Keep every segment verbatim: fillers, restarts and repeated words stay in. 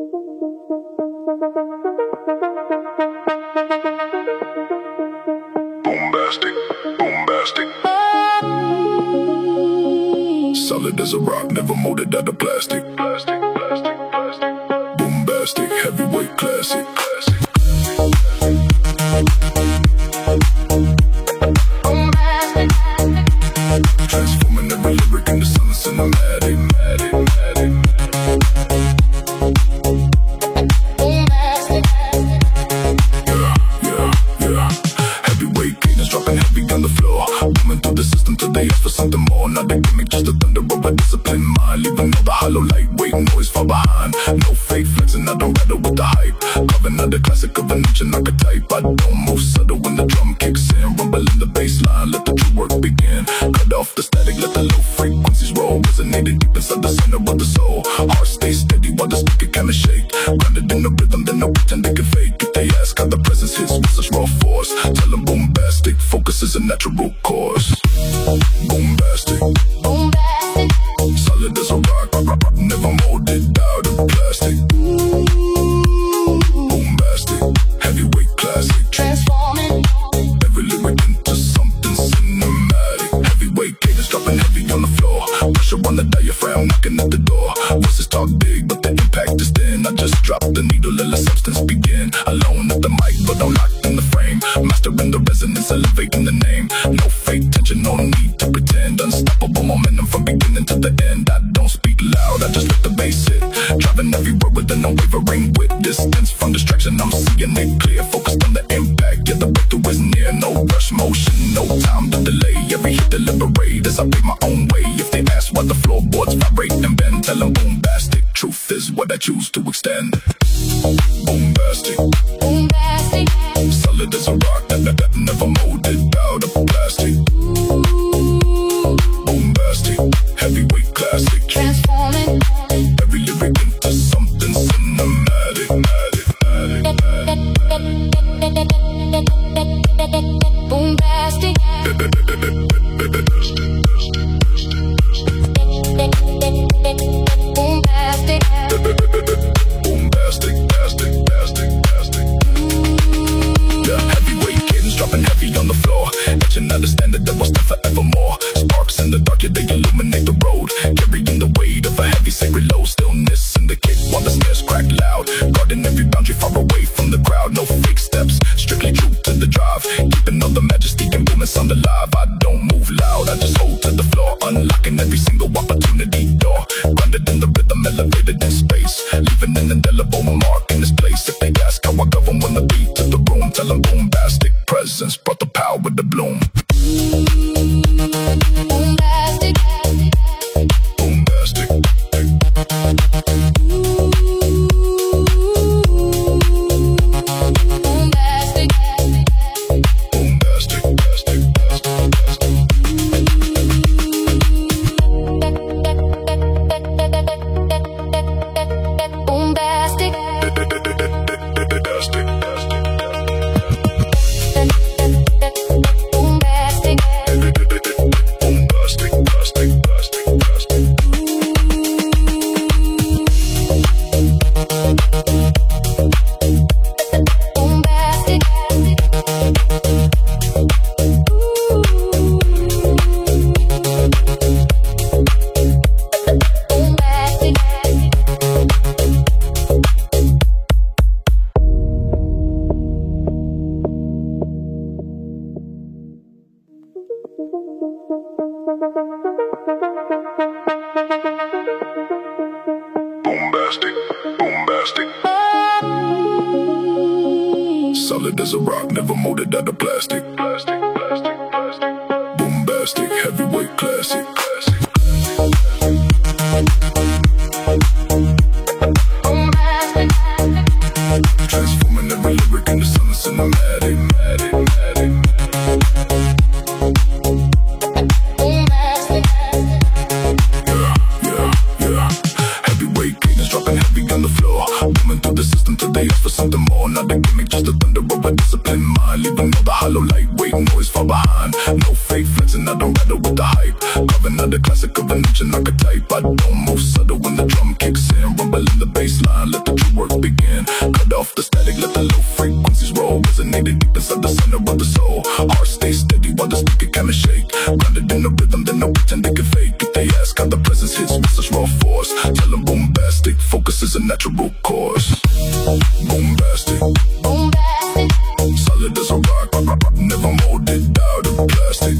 Bombastic, bombastic. Solid as a rock, never molded out of plastic. Plastic, plastic, plastic. Bombastic, heavyweight classic. Classic. Bombastic. Transforming every lyric into something cinematic. Matic, matic, bombastic. Yeah, yeah, yeah. Heavyweight cadence dropping heavy on the floor. Moving through the system till they ask for something more. Not a gimmick, just a thunder of a disciplined mind. Leaving all the hollow lightweight noise far behind. No fake flexing, I don't rattle with the hype. Carving out the classic of an ancient archetype. I don't move subtle when the drum kicks in. Rumble in the bass line, let the true work begin. Cut off the static, let the low frequencies roll. Resonating deep inside the center of the soul. Heart stay steady while the speaker kinda shake. Grounded in the rhythm, then no pretend they can fake. If they ask how the presence hits with such raw force, tell them bombastic, focus is a natural course. Bombastic, bombastic. Solid as a rock, rock, rock, never molded out of plastic. Bombastic, heavyweight classic. Transforming every lyric into something cinematic. Heavyweight cadence dropping heavy on the floor. Pressure on the diaphragm, knocking at the door. Voices talk big, but the impact is thin. I just drop the needle, let the substance begin. Alone at the mic, but I'm locked in the frame. Mastering the resonance, elevating the name. No fake tension, no need to pretend. Unstoppable momentum from beginning to the end. I don't speak loud, I just let the bass hit. Driving every word with an unwavering wit. Distance from distraction, I'm seeing it clear. Focused on the impact, yeah, the breakthrough is near. No rush motion, no time to delay. Every hit deliberate as I pay my own way. If they ask why the floorboards vibrate and bend, tell them bombastic. Truth is what I choose to extend. Bombastic, bombastic. Solid as a rock, that, that, that never molded out of plastic. Bombastic, heavyweight classic. Transforming every lyric into something cinematic. Matic, matic, matic. Bombastic. Bombastic. Bombastic, plastic, plastic, plastic. Yeah, heavyweight cadence dropping heavy on the floor. Etching out a standard that will stand forevermore. Sparks in the dark, yeah, they illuminate the road. Carrying the weight of a heavy sacred load. Stillness in the kick while the snares crack loud. Guarding every boundary far away from the crowd. No fake steps, strictly true to the drive. Keeping all the majesty and booming sound alive. I don't move loud, I just hold to the floor. Unlocking every single opportunity door. Grounded in the rhythm, elevated in space. Leaving an indelible mark in this place. If they ask how I govern when the beat to the room, tell them bombastic presence brought the power with the bloom. Bombastic, bombastic. Bombastic, bombastic, plastic, plastic, plastic. Bombastic, plastic, plastic. Bombastic, bombastic, plastic, plastic, plastic. Bombastic. Bombastic, bombastic. Solid as a rock, never molded out of plastic. Plastic, plastic, plastic. Bombastic, heavyweight classic. Classic. Bombastic. Transforming every lyric into something cinematic. Matic, matic. Bombastic. Yeah, yeah, yeah. Heavyweight cadence dropping heavy on the floor. Moving through the system till they ask for something more. Not a gimmick, just a thunder of a disciplined mind. Leaving all the hollow lightweight noise far behind. No fake flexing, I don't rattle with the hype. Carving out the classic of an ancient archetype. I don't move subtle when the drum kicks in. Rumble in the bass line, let the true work off the static, let the low frequencies roll. Resonated deep inside the center of the soul. Heart stays steady while the speaker camera shake. Grounded in the rhythm, then no pretend they can fake. If they ask how the presence hits with such raw force, tell them bombastic, focus is a natural course. Bombastic, bombastic, solid as a rock, rock, rock, never molded out of plastic.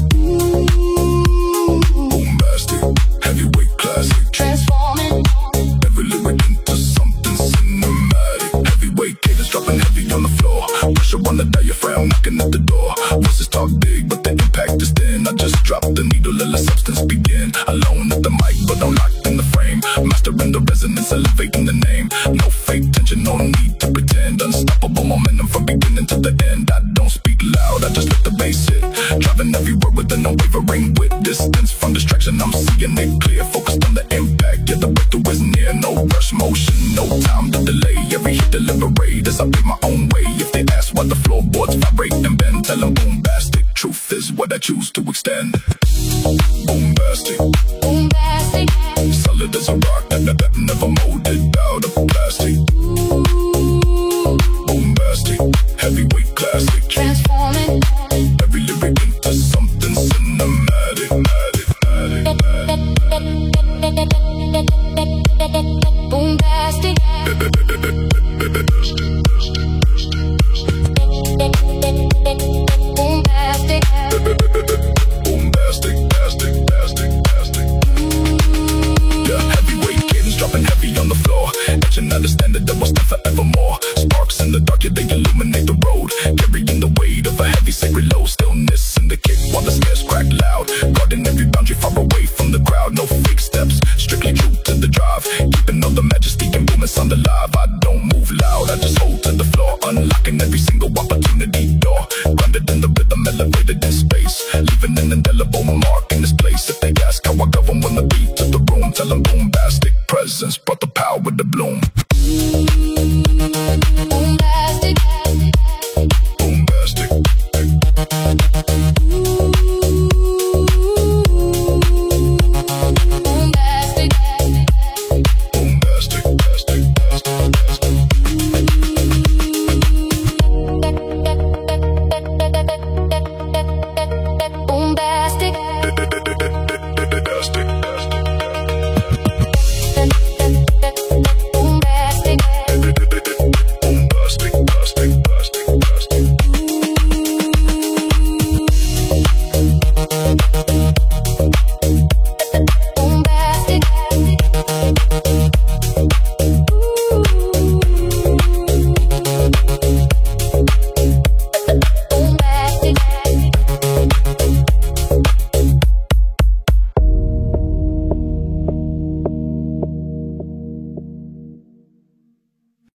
Bombastic, heavyweight classic, transforming every lyric into something cinematic. Heavyweight cadence dropping heavy on the floor. Pressure on the diaphragm, knocking at the door. Voices talk big, but the impact is thin. I just drop the needle, let the substance begin. Alone at the mic, but I'm locked in the frame. Mastering the resonance, elevating the name. No fake tension, no need to pretend. Unstoppable momentum from beginning to the end. I don't speak loud, I just let the bass hit. Driving every word with an unwavering wit. Distance from distraction, I'm seeing it clear. Focused on the impact, yeah, the breakthrough is near. No rush motion, no time to delay. Every hit deliberate as I pay my own way. If they ask why the floorboards vibrate and bend, tell them bombastic. Truth is what I choose to extend. Bombastic, bombastic, solid as a rock, that, that, that never molded out of plastic. Bombastic, heavyweight classic, transforming every lyric into something cinematic. bombastic, bombastic, Bombastic, plastic, plastic, plastic. Yeah, heavyweight cadence dropping heavy on the floor. Etching out the standard that will stand forevermore. Sparks in the dark, yeah, they illuminate the road. Carrying the weight of a heavy sacred load. Stillness in the kick while the snares crack loud. Guarding every boundary far away from the crowd. No fake steps, strictly true to the drive. Keeping all the majesty and booming sound alive. I don't move loud, I just hold to the floor. Unlocking every single opportunity door. Grounded in the rhythm, elevated in space. Leaving an indelible mark.